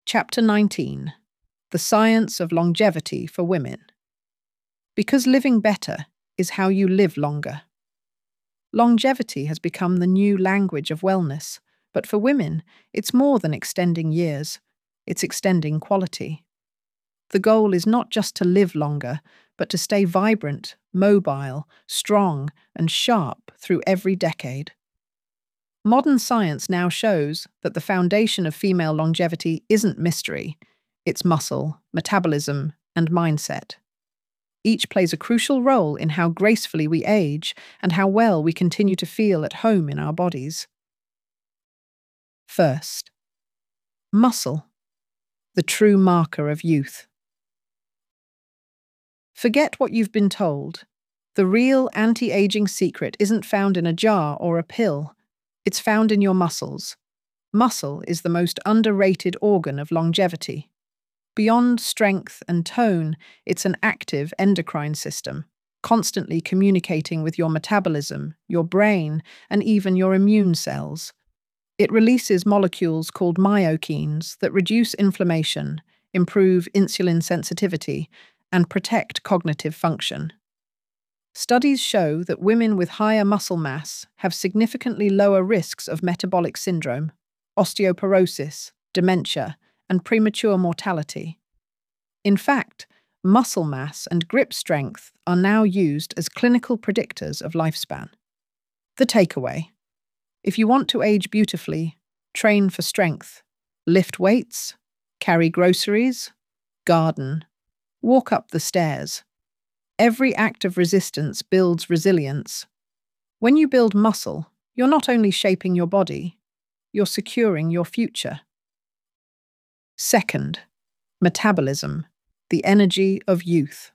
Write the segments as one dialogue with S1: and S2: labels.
S1: Chapter 19: The Science of Longevity for Women. Because living better is how you live longer. Longevity has become the new language of wellness, but for women, it's more than extending years, it's extending quality. The goal is not just to live longer, but to stay vibrant, mobile, strong, and sharp through every decade. Modern science now shows that the foundation of female longevity isn't mystery, it's muscle, metabolism, and mindset. Each plays a crucial role in how gracefully we age and how well we continue to feel at home in our bodies. First, muscle, the true marker of youth. Forget what you've been told. The real anti-aging secret isn't found in a jar or a pill. It's found in your muscles. Muscle is the most underrated organ of longevity. Beyond strength and tone, it's an active endocrine system, constantly communicating with your metabolism, your brain, and even your immune cells. It releases molecules called myokines that reduce inflammation, improve insulin sensitivity, and protect cognitive function. Studies show that women with higher muscle mass have significantly lower risks of metabolic syndrome, osteoporosis, dementia, and premature mortality. In fact, muscle mass and grip strength are now used as clinical predictors of lifespan. The takeaway: if you want to age beautifully, train for strength, lift weights, carry groceries, garden, walk up the stairs. Every act of resistance builds resilience. When you build muscle, you're not only shaping your body, you're securing your future. Second, metabolism, the energy of youth.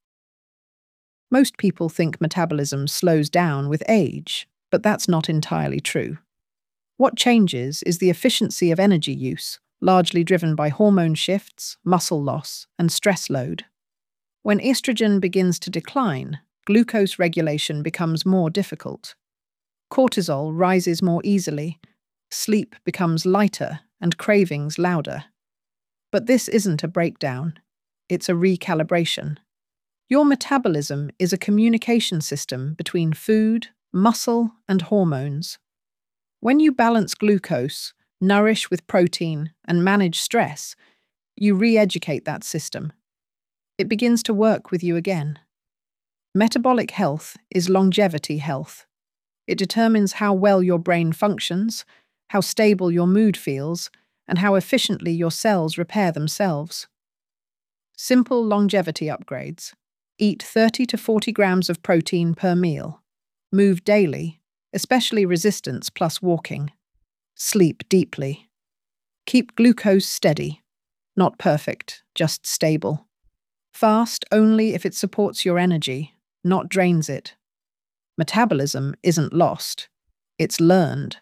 S1: Most people think metabolism slows down with age, but that's not entirely true. What changes is the efficiency of energy use, largely driven by hormone shifts, muscle loss, and stress load. When estrogen begins to decline, glucose regulation becomes more difficult. Cortisol rises more easily, sleep becomes lighter, and cravings louder. But this isn't a breakdown, it's a recalibration. Your metabolism is a communication system between food, muscle, and hormones. When you balance glucose, nourish with protein, and manage stress, you re-educate that system. It begins to work with you again. Metabolic health is longevity health. It determines how well your brain functions, how stable your mood feels, and how efficiently your cells repair themselves. Simple longevity upgrades. Eat 30 to 40 grams of protein per meal. Move daily, especially resistance plus walking. Sleep deeply. Keep glucose steady. Not perfect, just stable. Fast only if it supports your energy, not drains it. Metabolism isn't lost, it's learned.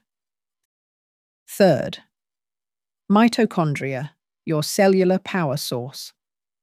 S1: Third, mitochondria, your cellular power source.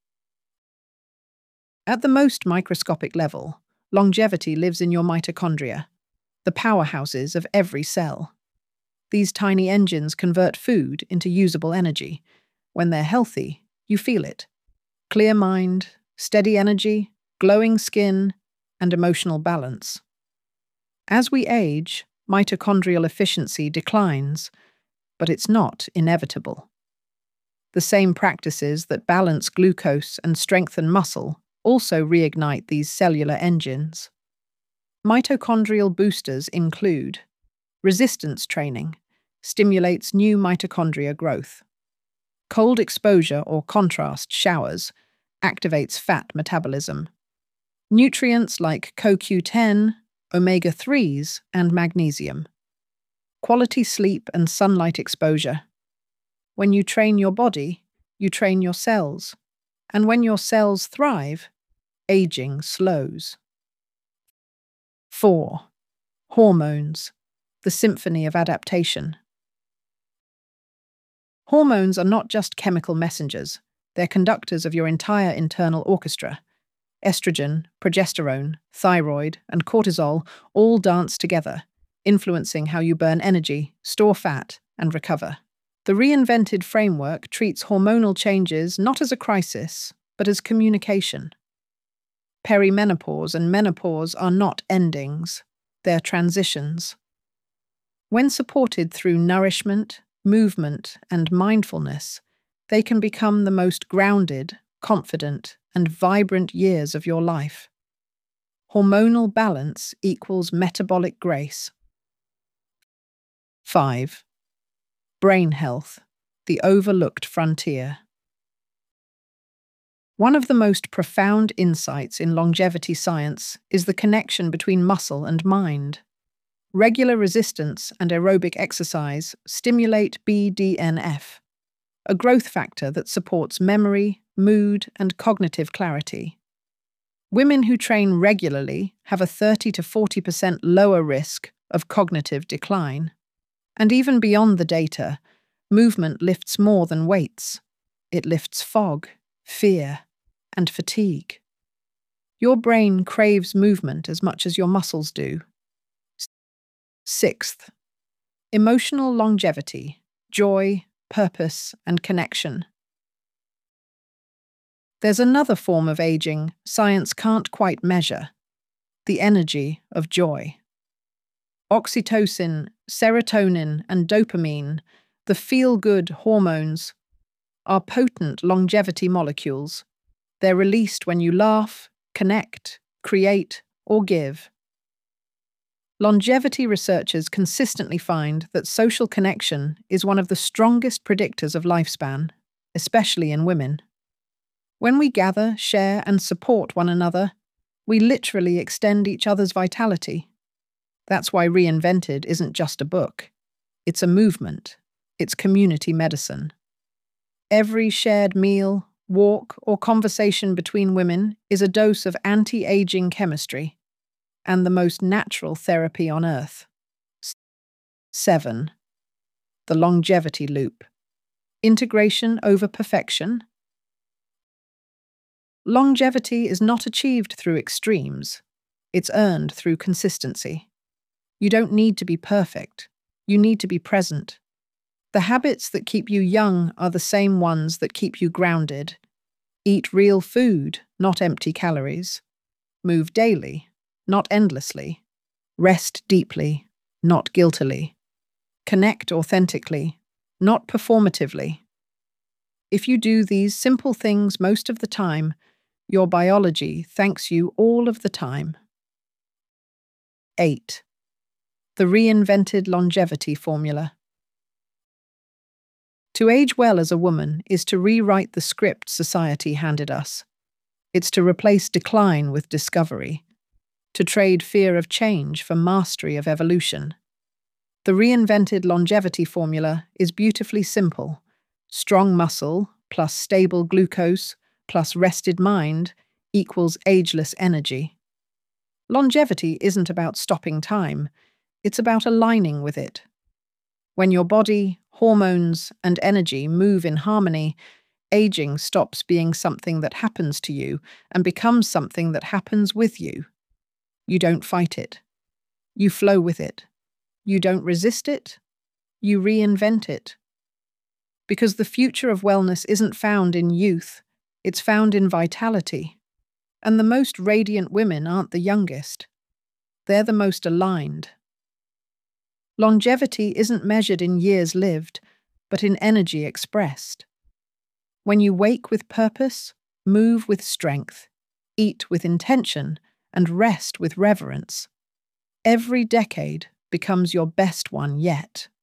S1: At the most microscopic level, longevity lives in your mitochondria, the powerhouses of every cell. These tiny engines convert food into usable energy. When they're healthy, you feel it. Clear mind, steady energy, glowing skin, and emotional balance. As we age, mitochondrial efficiency declines, but it's not inevitable. The same practices that balance glucose and strengthen muscle also reignite these cellular engines. Mitochondrial boosters include resistance training, stimulates new mitochondria growth. Cold exposure or contrast showers activates fat metabolism. Nutrients like CoQ10, omega-3s, and magnesium. Quality sleep and sunlight exposure. When you train your body, you train your cells. And when your cells thrive, aging slows. 4. Hormones, the symphony of adaptation. Hormones are not just chemical messengers, they're conductors of your entire internal orchestra. Estrogen, progesterone, thyroid, and cortisol all dance together, influencing how you burn energy, store fat, and recover. The reinvented framework treats hormonal changes not as a crisis, but as communication. Perimenopause and menopause are not endings, they're transitions. When supported through nourishment, movement, and mindfulness, they can become the most grounded, confident, and vibrant years of your life. Hormonal balance equals metabolic grace. 5. Brain health, the overlooked frontier. One of the most profound insights in longevity science is the connection between muscle and mind. Regular resistance and aerobic exercise stimulate BDNF, a growth factor that supports memory, mood, and cognitive clarity. Women who train regularly have a 30 to 40% lower risk of cognitive decline. And even beyond the data, movement lifts more than weights. It lifts fog, fear, and fatigue. Your brain craves movement as much as your muscles do. 6th, emotional longevity, joy, purpose, and connection. There's another form of aging science can't quite measure: the energy of joy. Oxytocin, serotonin, and dopamine, the feel-good hormones, are potent longevity molecules. They're released when you laugh, connect, create, or give. Longevity researchers consistently find that social connection is one of the strongest predictors of lifespan, especially in women. When we gather, share, and support one another, we literally extend each other's vitality. That's why Reinvented isn't just a book. It's a movement. It's community medicine. Every shared meal, walk, or conversation between women is a dose of anti-aging chemistry and the most natural therapy on earth. 7. The longevity loop. Integration over perfection. Longevity is not achieved through extremes. It's earned through consistency. You don't need to be perfect. You need to be present. The habits that keep you young are the same ones that keep you grounded. Eat real food, not empty calories. Move daily, not endlessly. Rest deeply, not guiltily. Connect authentically, not performatively. If you do these simple things most of the time, your biology thanks you all of the time. 8. The reinvented longevity formula. To age well as a woman is to rewrite the script society handed us. It's to replace decline with discovery, to trade fear of change for mastery of evolution. The reinvented longevity formula is beautifully simple. Strong muscle plus stable glucose plus rested mind equals ageless energy. Longevity isn't about stopping time, it's about aligning with it. When your body, hormones, and energy move in harmony, aging stops being something that happens to you and becomes something that happens with you. You don't fight it. You flow with it. You don't resist it. You reinvent it. Because the future of wellness isn't found in youth, it's found in vitality. And the most radiant women aren't the youngest. They're the most aligned. Longevity isn't measured in years lived, but in energy expressed. When you wake with purpose, move with strength, eat with intention, and rest with reverence, every decade becomes your best one yet.